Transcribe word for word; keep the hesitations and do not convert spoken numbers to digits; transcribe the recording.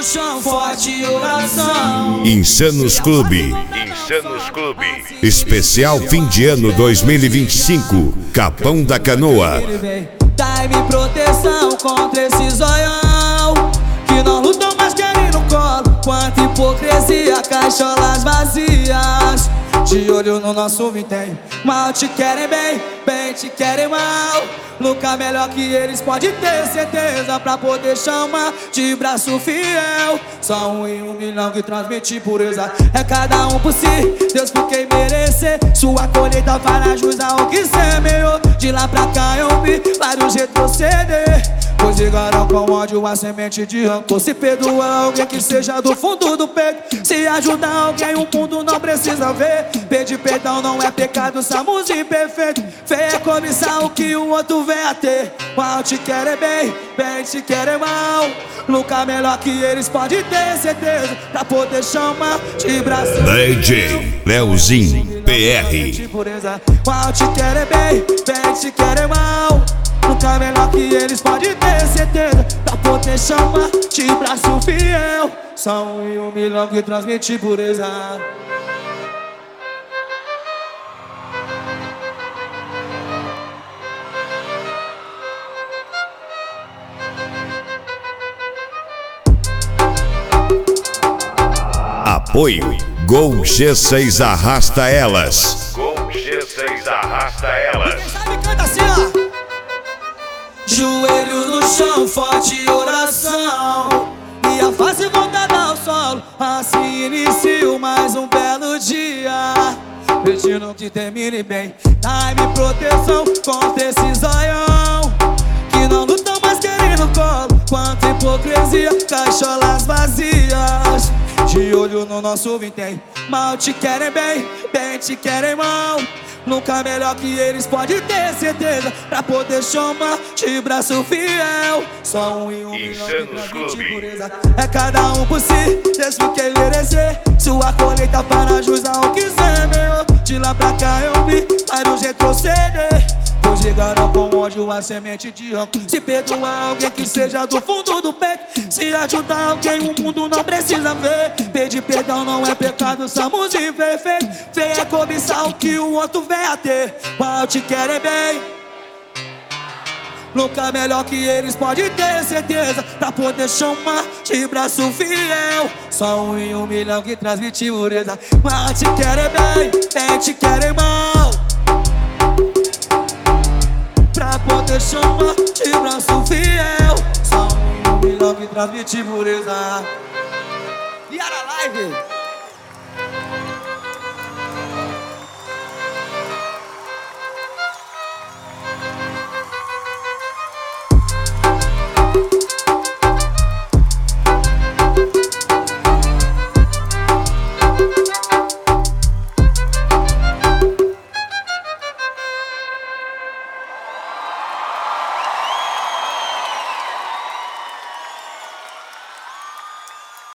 chão, forte oração. Insanos Clube. Insanos Clube. Especial fim de ano dois mil e vinte e cinco. Capão da Canoa. Dai-me proteção contra esse zoião que não lutam mais querendo colo. Quanta hipocrisia, caixolas vazias. De olho no nosso vintém. Mal te querem bem, bem te querem mal. Nunca melhor que eles, pode ter certeza, pra poder chamar de braço fiel. Só um em um milhão que transmite pureza. É cada um por si, Deus por quem merecer. Sua colheita fará jus ao que semeou. De lá pra cá eu vi vários retroceder, pois ligaram com ódio a semente de rancor. Se perdoar alguém que seja do fundo do peito, se ajudar alguém o mundo não precisa ver. Pedir perdão não é pecado, somos imperfeitos. Fé é cobiçar o que o outro vem a ter. Mal te querem bem, bem te querem mal. Nunca melhor que eles, pode ter certeza, pra poder chamar de braço. D J Leozinho P R. Mal te querem bem, bem te querem mal. Nunca melhor que eles, pode ter certeza, pra poder chamar de braço fiel. Só um em um milhão que transmite pureza. Apoio Gol G seis Arrasta Elas. Gol G seis Arrasta Elas. Quem sabe canta assim, ó. Joelhos no chão, forte oração, e a face voltada ao solo. Assim inicio mais um belo dia, pedindo que termine bem. Dai-me proteção contra esse zoião que não lutam mais querendo colo. Quanta hipocrisia, caixolas vazias. De olho no nosso vintém. Mal te querem bem, bem te querem mal. Nunca melhor que eles, pode ter certeza, pra poder chamar de braço fiel. Só um em um milhão que transmite pureza. É cada um por si, Deus por quem merecer. Sua colheita para jus ao que semeou. De lá pra cá eu vi vários retroceder, pois ligaram com ódio a semente de rancor. Se perdoar alguém que seja do fundo do peito, se ajudar alguém o mundo não precisa ver. Pedir perdão não é pecado, somos imperfeitos. Fé é cobiçar o que o outro vem a ter. Mal te querem bem, nunca melhor que eles, pode ter certeza, pra poder chamar de braço fiel. Só um em um milhão que transmite pureza. Mal te querem bem, bem te querem mal. Pra poder chamar de braço fiel. Só um em um milhão que transmite pureza. E era live.